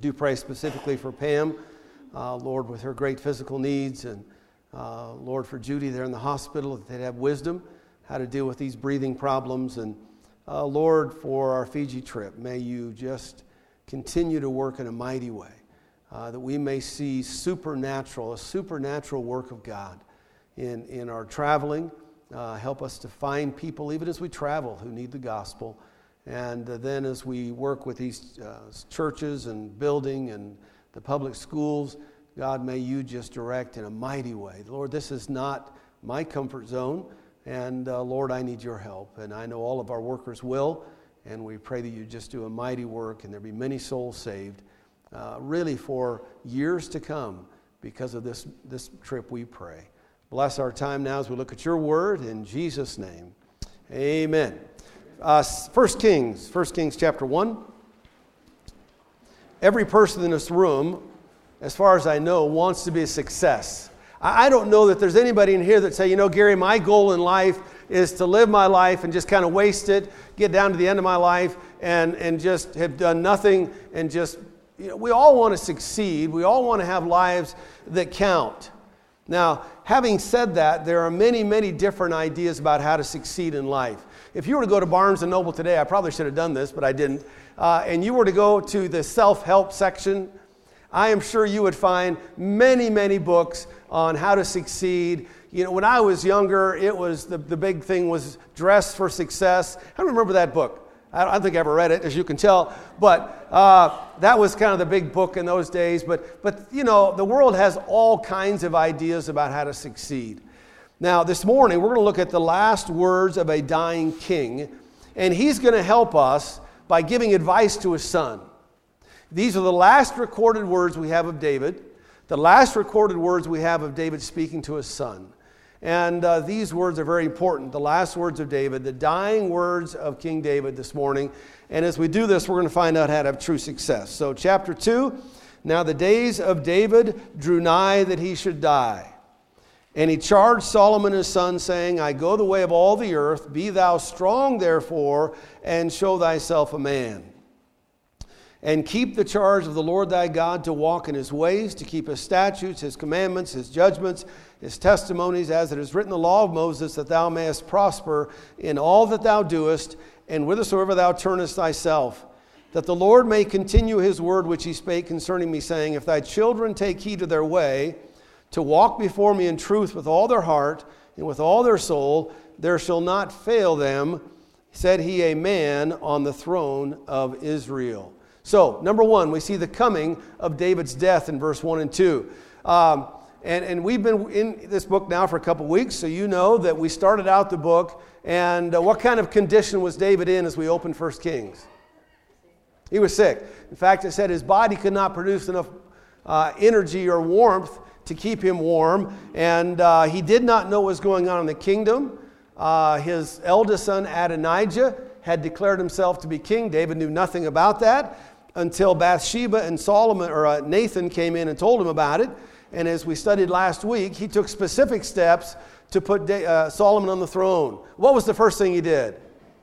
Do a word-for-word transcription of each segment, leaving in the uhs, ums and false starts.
do pray specifically for Pam, uh, Lord, with her great physical needs, and uh, Lord, for Judy there in the hospital, that they'd have wisdom how to deal with these breathing problems. And uh, Lord, for our Fiji trip, may you just continue to work in a mighty way, uh, that we may see supernatural, a supernatural work of God in, in our traveling. Uh, help us to find people, even as we travel, who need the gospel. And uh, then as we work with these uh, churches and building and the public schools, God, may you just direct in a mighty way. Lord, this is not my comfort zone. And uh, Lord, I need your help. And I know all of our workers will. And we pray that you just do a mighty work and there be many souls saved, uh, really for years to come because of this, this trip, we pray. Bless our time now as we look at your word in Jesus' name. Amen. Uh, First Kings, First Kings chapter one. Every person in this room, as far as I know, wants to be a success. I, I don't know that there's anybody in here that say, you know, Gary, my goal in life is to live my life and just kind of waste it, get down to the end of my life and, and just have done nothing and just, you know, we all want to succeed. We all want to have lives that count. Now, having said that, there are many, many different ideas about how to succeed in life. If you were to go to Barnes and Noble today, I probably should have done this, but I didn't, uh, and you were to go to the self-help section, I am sure you would find many, many books on how to succeed. You know, when I was younger, it was the, the big thing was Dress for Success. I remember that book. I don't think I ever read it, as you can tell, but uh, that was kind of the big book in those days. But, but, you know, the world has all kinds of ideas about how to succeed. Now, this morning, we're going to look at the last words of a dying king, and he's going to help us by giving advice to his son. These are the last recorded words we have of David, the last recorded words we have of David speaking to his son. And uh, these words are very important, the last words of David, the dying words of King David this morning. And as we do this, we're going to find out how to have true success. So chapter two, now the days of David drew nigh that he should die. And he charged Solomon his son, saying, I go the way of all the earth. Be thou strong, therefore, and show thyself a man. And keep the charge of the Lord thy God to walk in his ways, to keep his statutes, his commandments, his judgments, his testimonies, as it is written in the law of Moses, that thou mayest prosper in all that thou doest, and whithersoever thou turnest thyself. That the Lord may continue his word which he spake concerning me, saying, If thy children take heed to their way, to walk before me in truth with all their heart and with all their soul, there shall not fail them, said he, a man on the throne of Israel. So, number one, we see the coming of David's death in verse one and two. Um, and, and we've been in this book now for a couple weeks, so you know that we started out the book, and uh, what kind of condition was David in as we opened First Kings? He was sick. In fact, it said his body could not produce enough uh, energy or warmth to keep him warm, and uh, he did not know what was going on in the kingdom. Uh, his eldest son, Adonijah, had declared himself to be king. David knew nothing about that until Bathsheba and Solomon or uh, Nathan came in and told him about it. And as we studied last week, he took specific steps to put da- uh, Solomon on the throne. What was the first thing he did?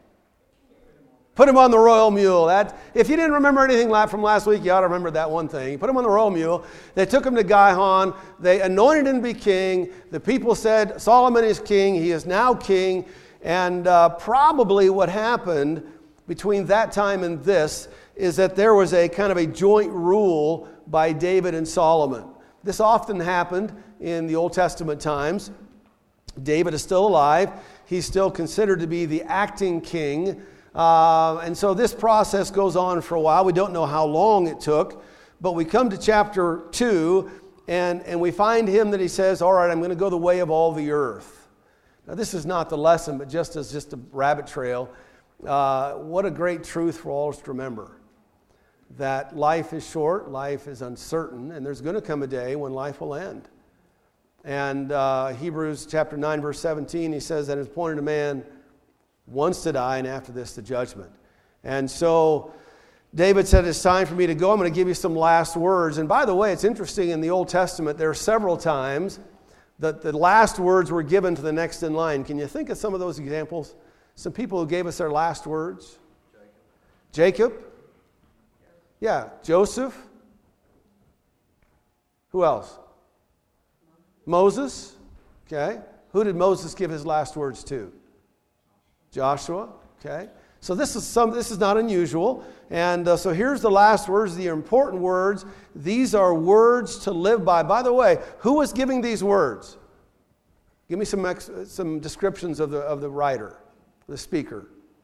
Put him on the royal mule. That, if you didn't remember anything from last week, you ought to remember that one thing. Put him on the royal mule. They took him to Gihon. They anointed him to be king. The people said, Solomon is king. He is now king. And uh, probably what happened between that time and this is that there was a kind of a joint rule by David and Solomon. This often happened in the Old Testament times. David is still alive. He's still considered to be the acting king. Uh, and so this process goes on for a while. We don't know how long it took. But we come to chapter two, and, and we find him that he says, all right, I'm going to go the way of all the earth. Now, this is not the lesson, but just as just a rabbit trail, uh, what a great truth for all of us to remember. That life is short, life is uncertain, and there's going to come a day when life will end. And uh, Hebrews chapter nine, verse seventeen, he says that it's appointed a man once to die, and after this, the judgment. And so David said, it's time for me to go. I'm going to give you some last words. And by the way, it's interesting, in the Old Testament, there are several times that the last words were given to the next in line. Can you think of some of those examples? Some people who gave us their last words? Jacob. Jacob? Yeah. Joseph? Who else? Moses. Okay. Who did Moses give his last words to? Joshua. Okay. So this is some. This is not unusual. And uh, so here's the last words, the important words. These are words to live by. By the way, who was giving these words? Give me some ex- some descriptions of the of the writer, the speaker.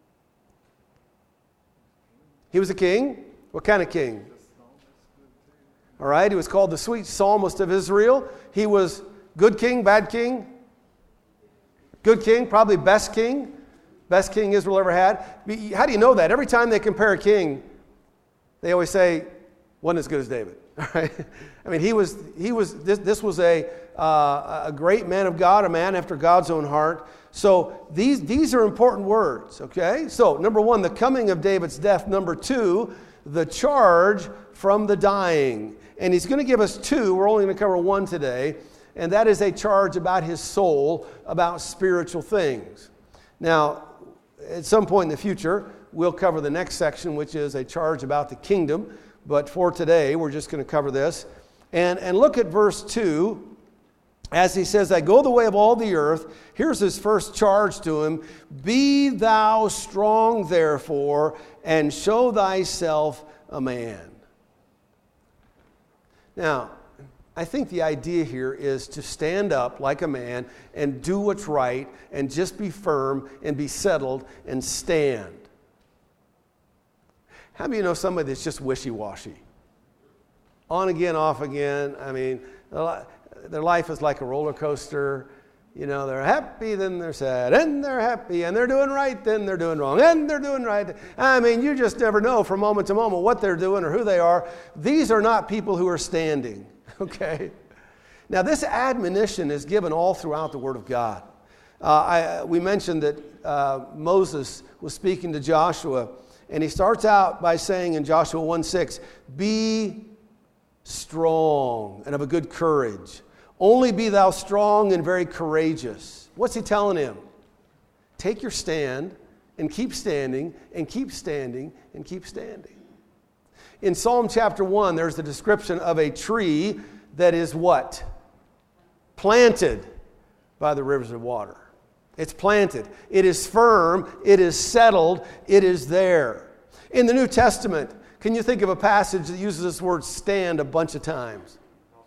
He was a king. What kind of king? All right. He was called the sweet psalmist of Israel. He was good king, bad king. Good king, probably best king. Best king Israel ever had. How do you know that? Every time they compare a king, they always say, wasn't as good as David. Right? I mean, he was, he was. This, this was a, uh, a great man of God, a man after God's own heart. So these, these are important words, okay? So, number one, the coming of David's death. Number two, the charge from the dying. And he's going to give us two. We're only going to cover one today. And that is a charge about his soul, about spiritual things. Now, at some point in the future, we'll cover the next section, which is a charge about the kingdom. But for today, we're just going to cover this. And, and look at verse two. As he says, I go the way of all the earth. Here's his first charge to him. Be thou strong, therefore, and show thyself a man. Now, I think the idea here is to stand up like a man and do what's right and just be firm and be settled and stand. How many of you know somebody that's just wishy-washy? On again, off again. I mean, their life is like a roller coaster. You know, they're happy, then they're sad, and they're happy, and they're doing right, then they're doing wrong, and they're doing right. I mean, you just never know from moment to moment what they're doing or who they are. These are not people who are standing. Okay. Now, this admonition is given all throughout the Word of God. Uh, I, we mentioned that uh, Moses was speaking to Joshua, and he starts out by saying in Joshua one six, be strong and of a good courage. Only be thou strong and very courageous. What's he telling him? Take your stand and keep standing and keep standing and keep standing. In Psalm chapter one, there's the description of a tree that is what? Planted by the rivers of water. It's planted. It is firm. It is settled. It is there. In the New Testament, can you think of a passage that uses this word stand a bunch of times?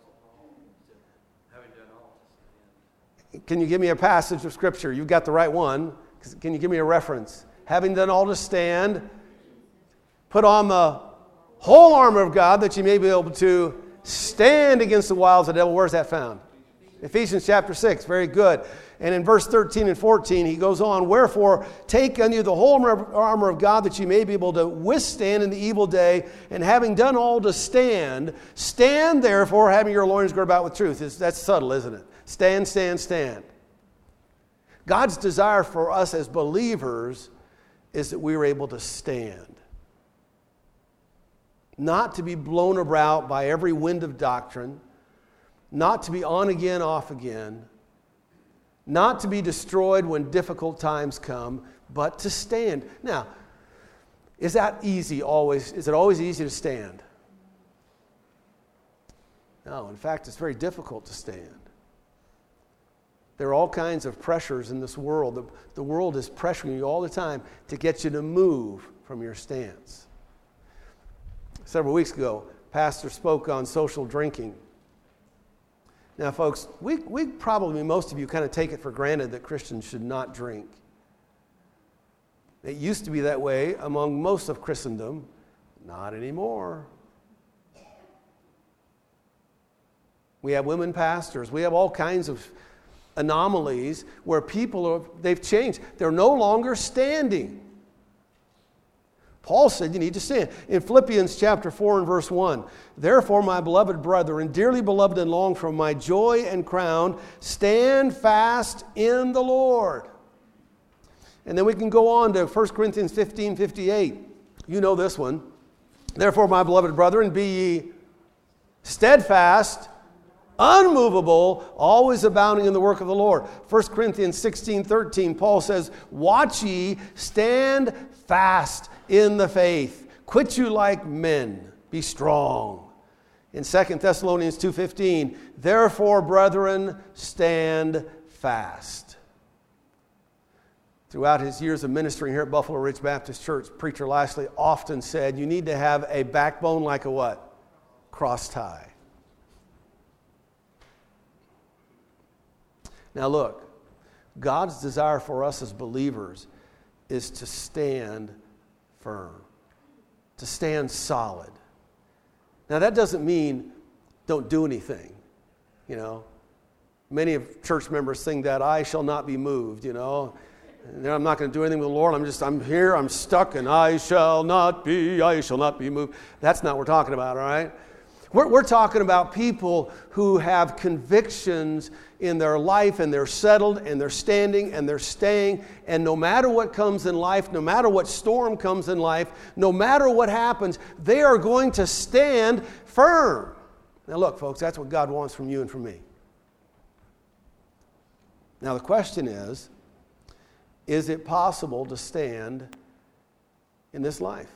Can you give me a passage of Scripture? You've got the right one. Can you give me a reference? Having done all to stand, put on the whole armor of God that you may be able to stand against the wiles of the devil. Where's that found? Ephesians chapter six. Very good. And in verse thirteen and fourteen, he goes on, wherefore take unto you the whole armor of God that you may be able to withstand in the evil day, and having done all to stand, stand therefore having your loins girded about with truth. It's, that's subtle, isn't it? Stand, stand, stand. God's desire for us as believers is that we are able to stand. Not to be blown about by every wind of doctrine, not to be on again, off again, not to be destroyed when difficult times come, but to stand. Now, is that easy always? Is it always easy to stand? No, in fact, it's very difficult to stand. There are all kinds of pressures in this world. The, the world is pressuring you all the time to get you to move from your stance. Several weeks ago, pastor spoke on social drinking. Now, folks, we, we probably, most of you, kind of take it for granted that Christians should not drink. It used to be that way among most of Christendom. Not anymore. We have women pastors. We have all kinds of anomalies where people are, they've changed. They're no longer standing. Paul said you need to stand. In Philippians chapter four and verse one, therefore, my beloved brother, and dearly beloved and longed for, my joy and crown, stand fast in the Lord. And then we can go on to First Corinthians fifteen fifty-eight. You know this one. Therefore, my beloved brethren, be ye steadfast, unmovable, always abounding in the work of the Lord. First Corinthians sixteen thirteen, Paul says, watch ye, stand fast in the faith. Quit you like men. Be strong. In Second Thessalonians two fifteen, therefore, brethren, stand fast. Throughout his years of ministering here at Buffalo Ridge Baptist Church, Preacher Lashley often said, you need to have a backbone like a what? Cross tie. Now look, God's desire for us as believers is to stand firm, to stand solid. Now that doesn't mean don't do anything, you know. Many of church members sing that, I shall not be moved, you know. And I'm not going to do anything with the Lord. I'm just, I'm here, I'm stuck, and I shall not be, I shall not be moved. That's not what we're talking about, all right? We're, we're talking about people who have convictions in their life, and they're settled, and they're standing, and they're staying, and no matter what comes in life, no matter what storm comes in life, no matter what happens, they are going to stand firm. Now look, folks, that's what God wants from you and from me. Now the question is, is it possible to stand in this life?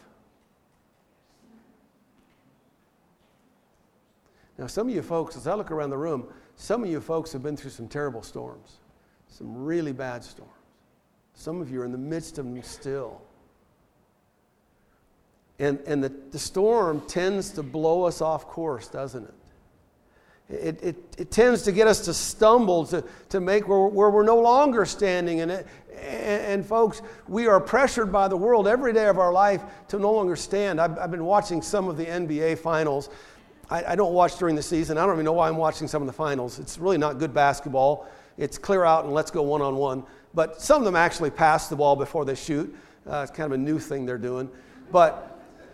Now, some of you folks, as I look around the room, some of you folks have been through some terrible storms, some really bad storms. Some of you are in the midst of them still. And, and the, the storm tends to blow us off course, doesn't it? It, it, it tends to get us to stumble, to, to make where, where we're no longer standing. And, it, and, and folks, we are pressured by the world every day of our life to no longer stand. I've, I've been watching some of the N B A finals. I, I don't watch during the season. I don't even know why I'm watching some of the finals. It's really not good basketball. It's clear out and let's go one-on-one. But some of them actually pass the ball before they shoot. Uh, it's kind of a new thing they're doing. But...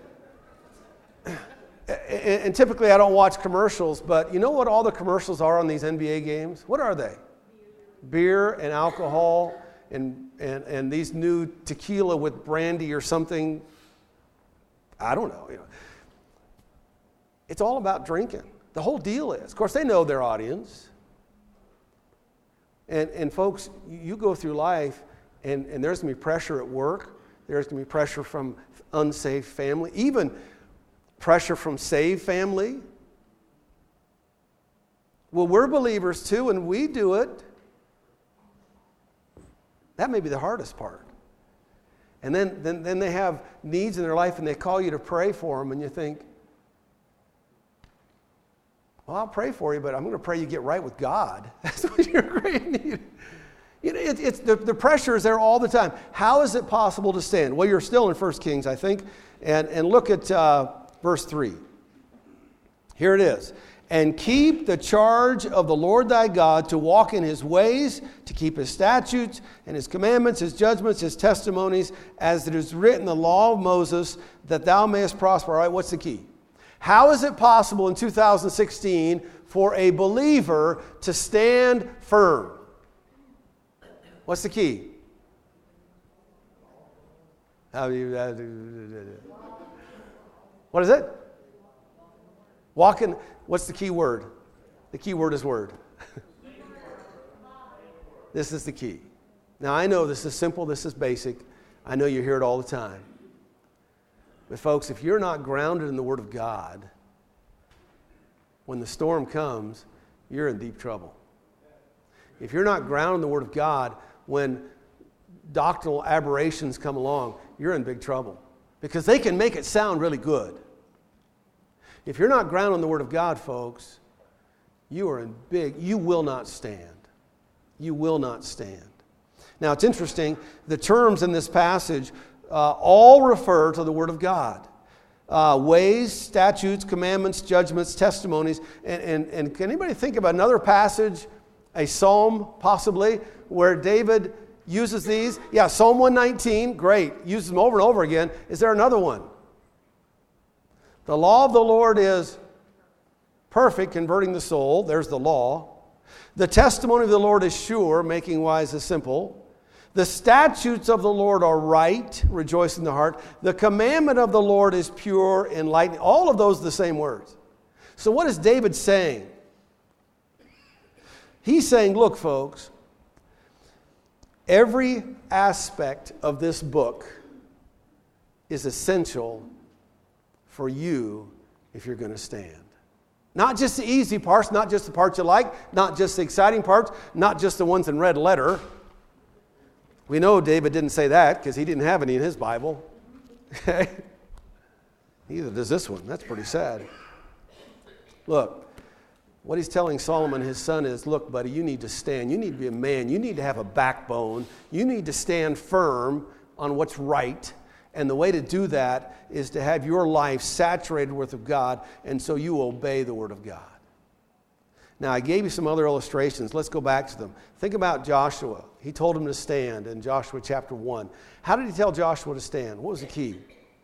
And typically I don't watch commercials, but you know what all the commercials are on these N B A games? What are they? Beer and alcohol and, and, and these new tequila with brandy or something. I don't know. You know. It's all about drinking. The whole deal is. Of course, they know their audience. And, and folks, you go through life and, and there's going to be pressure at work. There's going to be pressure from unsaved family. Even pressure from saved family. Well, we're believers too, and we do it. That may be the hardest part. And then, then, then they have needs in their life, and they call you to pray for them, and you think, well, I'll pray for you, but I'm going to pray you get right with God. That's what your great need. You know, it, it's the, the pressure is there all the time. How is it possible to stand? Well, you're still in First Kings, I think, and, and look at... Uh, Verse three. Here it is. And keep the charge of the Lord thy God to walk in his ways, to keep his statutes and his commandments, his judgments, his testimonies, as it is written in the law of Moses, that thou mayest prosper. All right, what's the key? How is it possible in two thousand sixteen for a believer to stand firm? What's the key? How do you... Uh, What is it? Walking. What's the key word? The key word is word. This is the key. Now, I know this is simple. This is basic. I know you hear it all the time. But folks, if you're not grounded in the Word of God, when the storm comes, you're in deep trouble. If you're not grounded in the Word of God, when doctrinal aberrations come along, you're in big trouble. Because they can make it sound really good. If you're not grounded in the Word of God, folks, you are in big, you will not stand. You will not stand. Now, it's interesting, the terms in this passage uh, all refer to the Word of God. Uh, ways, statutes, commandments, judgments, testimonies. And, and, and can anybody think of another passage, a psalm possibly, where David uses these? Yeah, Psalm one nineteen, great. Uses them over and over again. Is there another one? The law of the Lord is perfect, converting the soul. There's the law. The testimony of the Lord is sure, making wise the simple. The statutes of the Lord are right, rejoicing the heart. The commandment of the Lord is pure, enlightening. All of those are the same words. So what is David saying? He's saying, look, folks, every aspect of this book is essential for you if you're going to stand. Not just the easy parts, not just the parts you like, not just the exciting parts, not just the ones in red letter. We know David didn't say that because he didn't have any in his Bible. Okay? Neither does this one. That's pretty sad. Look, what he's telling Solomon, his son, is, look, buddy, you need to stand. You need to be a man. You need to have a backbone. You need to stand firm on what's right. And the way to do that is to have your life saturated with the Word of God, and so you obey the Word of God. Now, I gave you some other illustrations. Let's go back to them. Think about Joshua. He told him to stand in Joshua chapter one. How did he tell Joshua to stand? What was the key?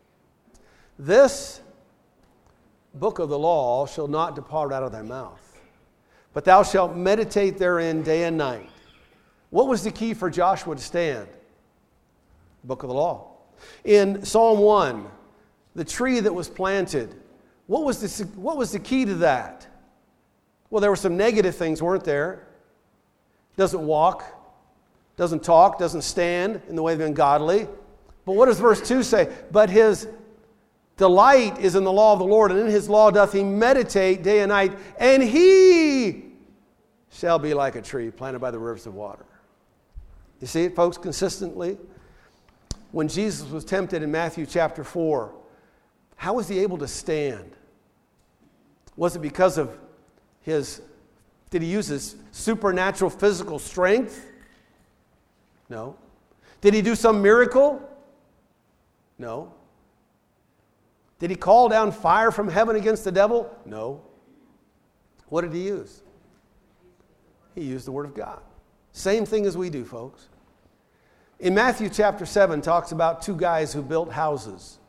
This book of the law shall not depart out of thy mouth, but thou shalt meditate therein day and night. What was the key for Joshua to stand? The book of the law. In Psalm one, the tree that was planted, what was the, what was the key to that? Well, there were some negative things, weren't there? Doesn't walk, doesn't talk, doesn't stand in the way of the ungodly. But what does verse two say? But his delight is in the law of the Lord, and in his law doth he meditate day and night, and he shall be like a tree planted by the rivers of water. You see it, folks, consistently? When Jesus was tempted in Matthew chapter four, how was he able to stand? Was it because of his, did he use his supernatural physical strength? No. Did he do some miracle? No. Did he call down fire from heaven against the devil? No. What did he use? He used the Word of God. Same thing as we do, folks. In Matthew chapter seven, talks about two guys who built houses.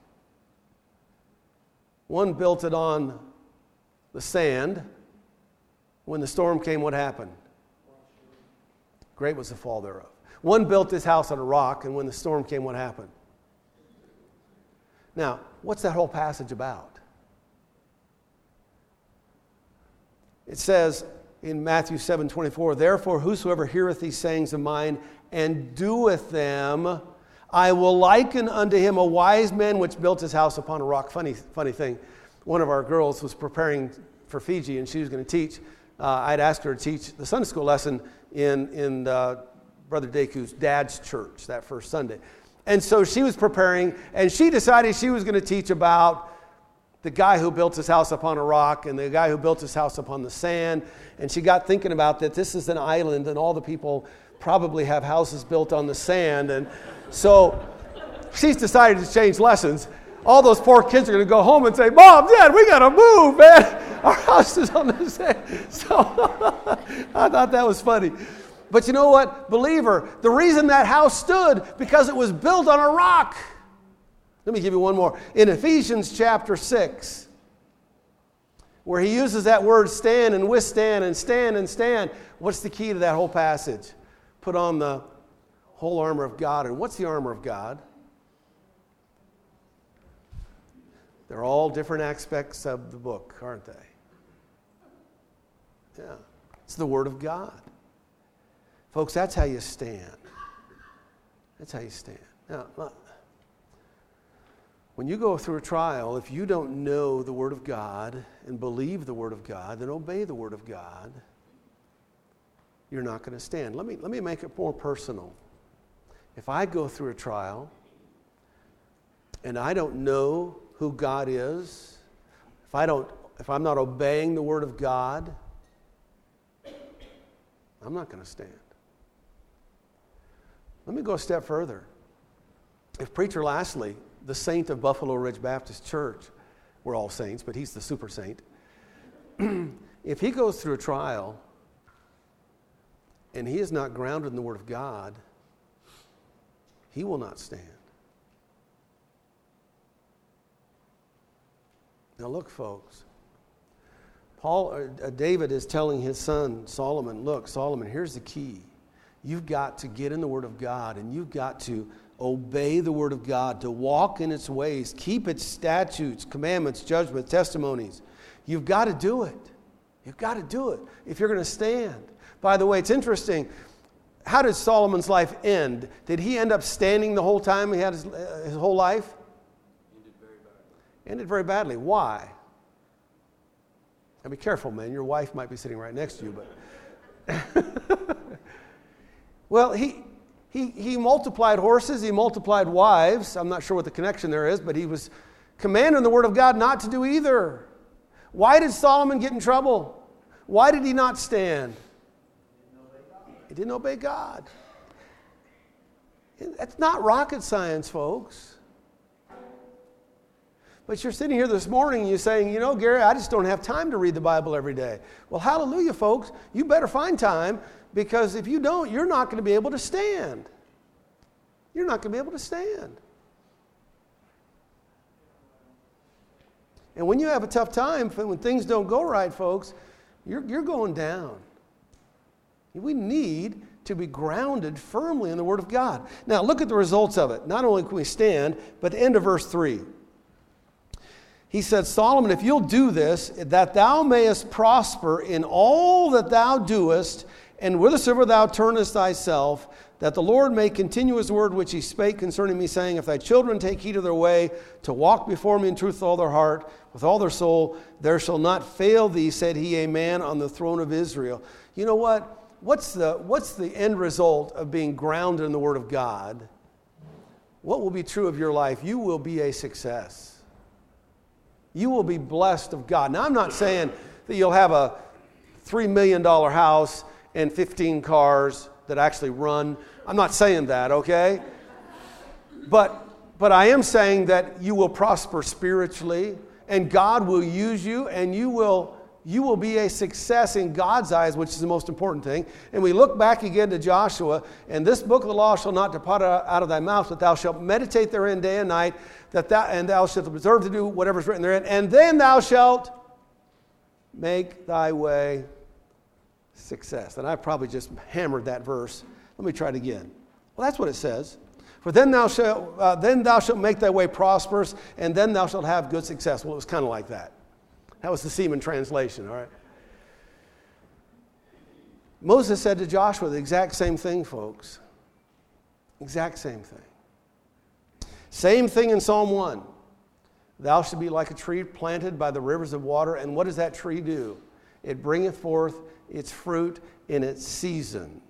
One built it on the sand. When the storm came, what happened? Great was the fall thereof. One built his house on a rock, and when the storm came, what happened? Now, what's that whole passage about? It says in Matthew seven twenty-four, therefore whosoever heareth these sayings of mine and doeth them, I will liken unto him a wise man which built his house upon a rock. Funny, funny thing, one of our girls was preparing for Fiji, and she was going to teach. Uh, I'd asked her to teach the Sunday school lesson in, in uh, Brother Deku's dad's church that first Sunday. And so she was preparing, and she decided she was going to teach about the guy who built his house upon a rock and the guy who built his house upon the sand. And she got thinking about that this is an island, and all the people probably have houses built on the sand. And so she's decided to change lessons. All those poor kids are going to go home and say, Mom, Dad, we got to move, man. Our house is on the sand. So I thought that was funny. But you know what, believer, the reason that house stood, because it was built on a rock. Let me give you one more. In Ephesians chapter six, where he uses that word stand and withstand and stand and stand, what's the key to that whole passage? Put on the whole armor of God. And what's the armor of God? They're all different aspects of the book, aren't they? Yeah. It's the Word of God. Folks, that's how you stand. That's how you stand. Now, look, when you go through a trial, if you don't know the Word of God and believe the Word of God, then obey the Word of God, you're not going to stand. Let me, let me make it more personal. If I go through a trial and I don't know who God is, if I don't, if I'm not obeying the Word of God, I'm not going to stand. Let me go a step further. If Preacher Lastly, the saint of Buffalo Ridge Baptist Church, we're all saints, but he's the super saint. If he goes through a trial and he is not grounded in the Word of God, he will not stand. Now look, folks. Paul, uh, David is telling his son Solomon, look, Solomon, here's the key. You've got to get in the Word of God, and you've got to obey the Word of God, to walk in its ways, keep its statutes, commandments, judgments, testimonies. You've got to do it. You've got to do it if you're going to stand. By the way, it's interesting. How did Solomon's life end? Did he end up standing the whole time he had his, uh, his whole life? Ended very badly. Ended very badly. Why? Now be careful, man. Your wife might be sitting right next to you, but well, he he he multiplied horses, he multiplied wives. I'm not sure what the connection there is, but he was commanding the word of God not to do either. Why did Solomon get in trouble? Why did he not stand? He didn't obey God. That's not rocket science, folks. But you're sitting here this morning and you're saying, you know, Gary, I just don't have time to read the Bible every day. Well, hallelujah, folks. You better find time, because if you don't, you're not going to be able to stand. You're not going to be able to stand. And when you have a tough time, when things don't go right, folks, you're, you're going down. We need to be grounded firmly in the Word of God. Now, look at the results of it. Not only can we stand, but the end of verse three. He said, Solomon, if you'll do this, that thou mayest prosper in all that thou doest, and whithersoever thou turnest thyself, that the Lord may continue his word which he spake concerning me, saying, if thy children take heed of their way, to walk before me in truth with all their heart, with all their soul, there shall not fail thee, said he, a man on the throne of Israel. You know what? What's the, what's the end result of being grounded in the Word of God? What will be true of your life? You will be a success. You will be blessed of God. Now, I'm not saying that you'll have a three million dollars house and fifteen cars that actually run. I'm not saying that, okay? But, but I am saying that you will prosper spiritually, and God will use you, and you will... You will be a success in God's eyes, which is the most important thing. And we look back again to Joshua, and this book of the law shall not depart out of thy mouth, but thou shalt meditate therein day and night, that thou, and thou shalt observe to do whatever is written therein, and then thou shalt make thy way success. And I probably just hammered that verse. Let me try it again. Well, that's what it says. For then thou shalt, uh, then thou shalt make thy way prosperous, and then thou shalt have good success. Well, it was kind of like that. That was the Seaman translation, all right? Moses said to Joshua the exact same thing, folks. Exact same thing. Same thing in Psalm one. Thou shalt be like a tree planted by the rivers of water. And what does that tree do? It bringeth forth its fruit in its season.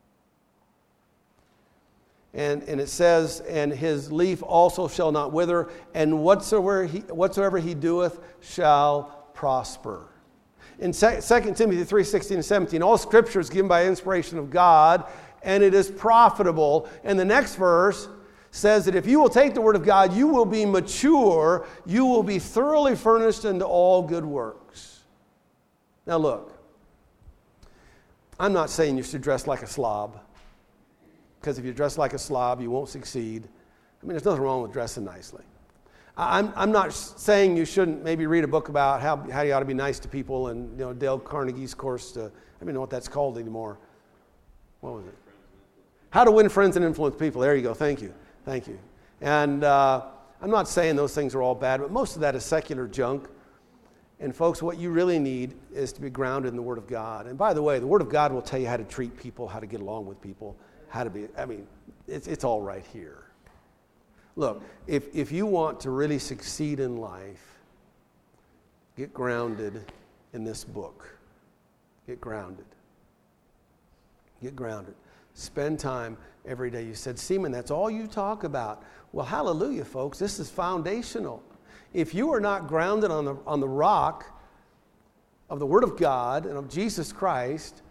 And, and it says, and his leaf also shall not wither, and whatsoever he, whatsoever he doeth shall prosper. In Second Timothy three sixteen and seventeen, all Scripture is given by inspiration of God, and it is profitable. And the next verse says that if you will take the Word of God, you will be mature, you will be thoroughly furnished unto all good works. Now look, I'm not saying you should dress like a slob, because if you dress like a slob, you won't succeed. I mean, there's nothing wrong with dressing nicely. I'm, I'm not saying you shouldn't maybe read a book about how, how you ought to be nice to people, and, you know, Dale Carnegie's course to, I don't even know what that's called anymore. What was it? How to Win Friends and Influence People. There you go. Thank you. Thank you. And uh, I'm not saying those things are all bad, but most of that is secular junk. And folks, what you really need is to be grounded in the Word of God. And by the way, the Word of God will tell you how to treat people, how to get along with people, how to be, I mean, it's, it's all right here. Look, if, if you want to really succeed in life, get grounded in this book. Get grounded. Get grounded. Spend time every day. You said, Seaman, that's all you talk about. Well, hallelujah, folks. This is foundational. If you are not grounded on the, on the rock of the Word of God and of Jesus Christ,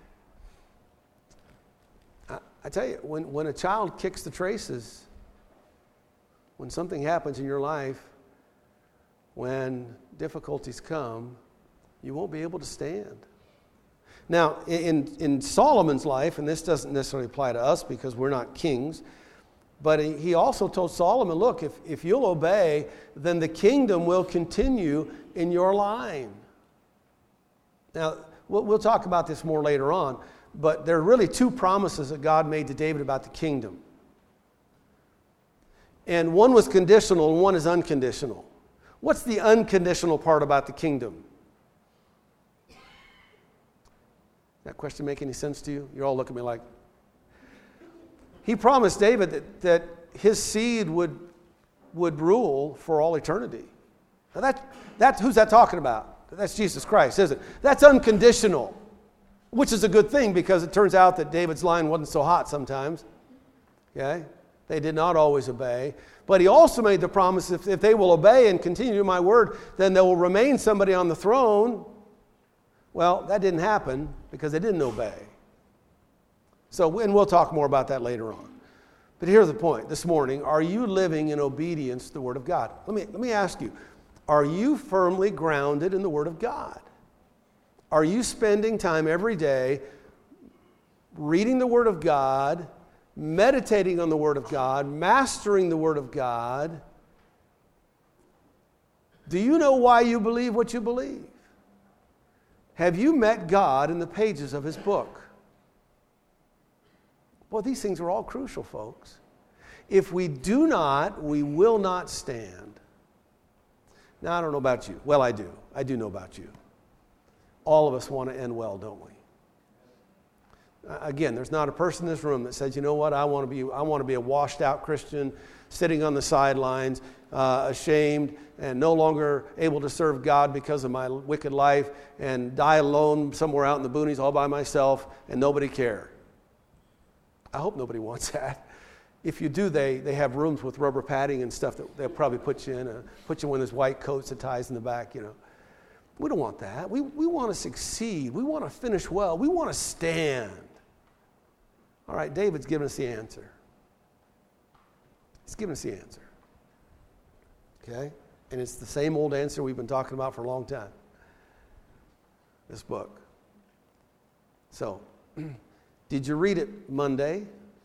I, I tell you, when, when a child kicks the traces, when something happens in your life, when difficulties come, you won't be able to stand. Now, in, in Solomon's life, and this doesn't necessarily apply to us because we're not kings, but he also told Solomon, look, if, if you'll obey, then the kingdom will continue in your line. Now, we'll, we'll talk about this more later on, but there are really two promises that God made to David about the kingdom. And one was conditional and one is unconditional. What's the unconditional part about the kingdom? That question make any sense to you? You're all looking at me like... He promised David that, that his seed would, would rule for all eternity. Now that, that, who's that talking about? That's Jesus Christ, isn't it? That's unconditional, which is a good thing because it turns out that David's line wasn't so hot sometimes. Okay? They did not always obey. But he also made the promise, if, if they will obey and continue to my word, then there will remain somebody on the throne. Well, that didn't happen because they didn't obey. So, and we'll talk more about that later on. But here's the point this morning. Are you living in obedience to the Word of God? Let me, let me ask you, are you firmly grounded in the Word of God? Are you spending time every day reading the Word of God, meditating on the Word of God, mastering the Word of God? Do you know why you believe what you believe? Have you met God in the pages of His book? Well, these things are all crucial, folks. If we do not, we will not stand. Now, I don't know about you. Well, I do. I do know about you. All of us want to end well, don't we? Again, there's not a person in this room that says, you know what, I want to be, I want to be a washed-out Christian, sitting on the sidelines, uh, ashamed, and no longer able to serve God because of my wicked life, and die alone somewhere out in the boonies all by myself, and nobody care. I hope nobody wants that. If you do, they, they have rooms with rubber padding and stuff that they'll probably put you in, uh, put you in those white coats and ties in the back, you know. We don't want that. We, we want to succeed. We want to finish well. We want to stand. All right, David's given us the answer. He's given us the answer. Okay? And it's the same old answer we've been talking about for a long time. This book. So, did you read it Monday?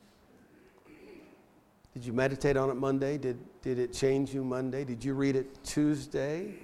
Did you meditate on it Monday? Did, did it change you Monday? Did you read it Tuesday?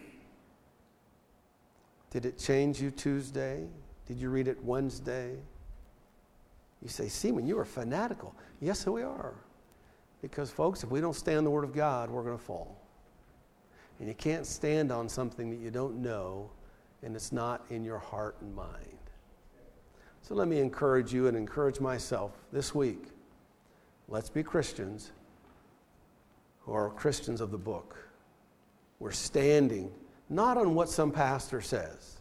Did it change you Tuesday? Did you read it Wednesday? You say, Seaman, you are fanatical. Yes, we are. Because, folks, if we don't stand the Word of God, we're going to fall. And you can't stand on something that you don't know and it's not in your heart and mind. So let me encourage you and encourage myself this week. Let's be Christians who are Christians of the book. We're standing not on what some pastor says,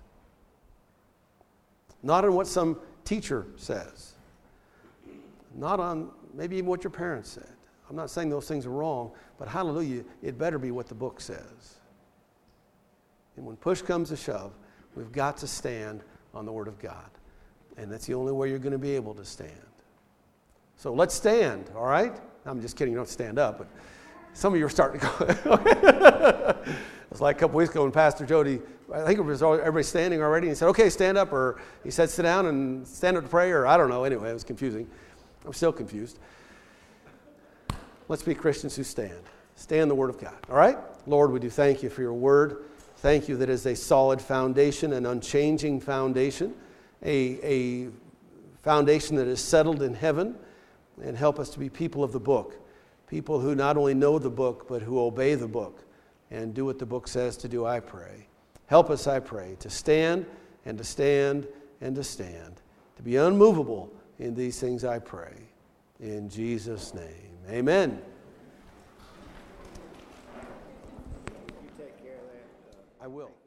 not on what some teacher says, not on maybe even what your parents said. I'm not saying those things are wrong, but hallelujah, it better be what the book says. And when push comes to shove, we've got to stand on the Word of God. And that's the only way you're going to be able to stand. So let's stand, all right? I'm just kidding, you don't stand up, but some of you are starting to go. It was like a couple weeks ago when Pastor Jody, I think it was everybody standing already, and he said, okay, stand up, or he said, sit down and stand up to pray, or I don't know. Anyway, it was confusing. I'm still confused. Let's be Christians who stand. Stand the Word of God, all right? Lord, we do thank you for your Word. Thank you that it is a solid foundation, an unchanging foundation, a, a foundation that is settled in heaven, and help us to be people of the book, people who not only know the book, but who obey the book and do what the book says to do, I pray. Help us, I pray, to stand and to stand and to stand, to be unmovable in these things, I pray. In Jesus' name, amen. You take care of that. I will.